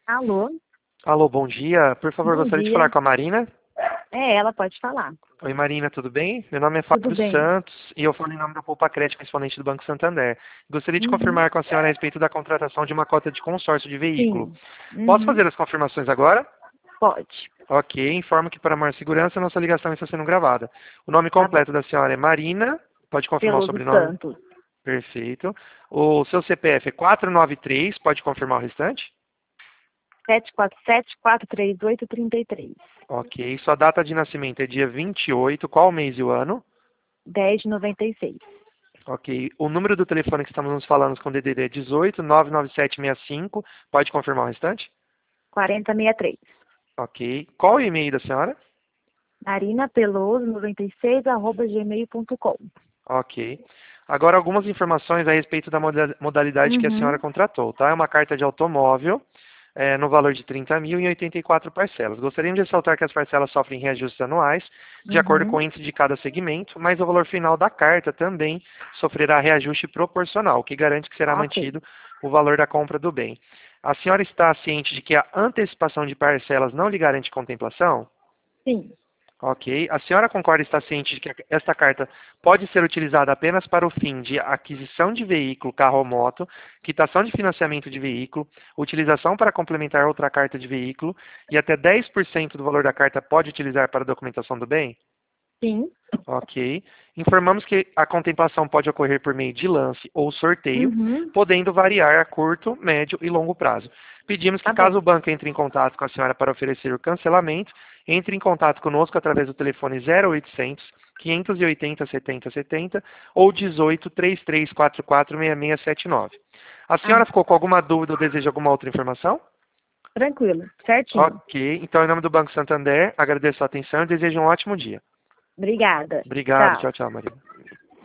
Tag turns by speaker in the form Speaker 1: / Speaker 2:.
Speaker 1: Alô,
Speaker 2: Alô, bom dia. Por favor,
Speaker 1: bom
Speaker 2: gostaria de falar
Speaker 1: dia.
Speaker 2: com a Marina.
Speaker 1: Ela pode falar.
Speaker 2: Oi, Marina, tudo bem? Meu nome é
Speaker 1: Tudo
Speaker 2: Fábio
Speaker 1: bem?
Speaker 2: Santos e eu falo em nome da Poupa Crédito, correspondente do Banco Santander. Gostaria de
Speaker 1: Uhum.
Speaker 2: confirmar com a senhora a respeito da contratação de uma cota de consórcio de veículo.
Speaker 1: Sim.
Speaker 2: Posso
Speaker 1: Uhum.
Speaker 2: fazer as confirmações agora?
Speaker 1: Pode.
Speaker 2: Ok, informo que para maior segurança nossa ligação está sendo gravada. O nome
Speaker 1: Tá bom.
Speaker 2: completo da senhora é Marina. Pode confirmar o
Speaker 1: Peloso
Speaker 2: sobrenome?
Speaker 1: Santos.
Speaker 2: Perfeito. O seu CPF é 493. Pode confirmar o restante?
Speaker 1: 747-438-33.
Speaker 2: Ok. Sua data de nascimento é dia 28. Qual o mês e o ano?
Speaker 1: 10,96.
Speaker 2: Ok. O número do telefone que estamos nos falando com o DDD é 18 99765. Pode confirmar o restante?
Speaker 1: 4063.
Speaker 2: Ok. Qual o e-mail da senhora?
Speaker 1: marinapeloso96@gmail.com.
Speaker 2: Ok. Agora algumas informações a respeito da modalidade que a senhora
Speaker 1: Uhum.
Speaker 2: contratou, tá? É uma carta de automóvel no valor de 30 mil em 84 parcelas. Gostaríamos de ressaltar que as parcelas sofrem reajustes anuais, de acordo com
Speaker 1: Uhum.
Speaker 2: o índice de cada segmento, mas o valor final da carta também sofrerá reajuste proporcional, o que garante que será
Speaker 1: Ok.
Speaker 2: mantido o valor da compra do bem. A senhora está ciente de que a antecipação de parcelas não lhe garante contemplação?
Speaker 1: Sim.
Speaker 2: Ok. A senhora concorda e está ciente de que esta carta pode ser utilizada apenas para o fim de aquisição de veículo, carro ou moto, quitação de financiamento de veículo, utilização para complementar outra carta de veículo e até 10% do valor da carta pode utilizar para a documentação do bem?
Speaker 1: Sim.
Speaker 2: Ok. Informamos que a contemplação pode ocorrer por meio de lance ou sorteio,
Speaker 1: Uhum.
Speaker 2: podendo variar a curto, médio e longo prazo. Pedimos que,
Speaker 1: Tá
Speaker 2: caso
Speaker 1: bom.
Speaker 2: o banco entre em contato com a senhora para oferecer o cancelamento, entre em contato conosco através do telefone 0800 580 70 70 ou 18 3344 6679. A
Speaker 1: Ah,
Speaker 2: senhora ficou com alguma dúvida ou deseja alguma outra informação?
Speaker 1: tranquilo. Certinho.
Speaker 2: Ok. Então, em nome do Banco Santander, agradeço a atenção e desejo um ótimo dia.
Speaker 1: Obrigada.
Speaker 2: Obrigado.
Speaker 1: Tchau.
Speaker 2: Tchau, tchau, Maria.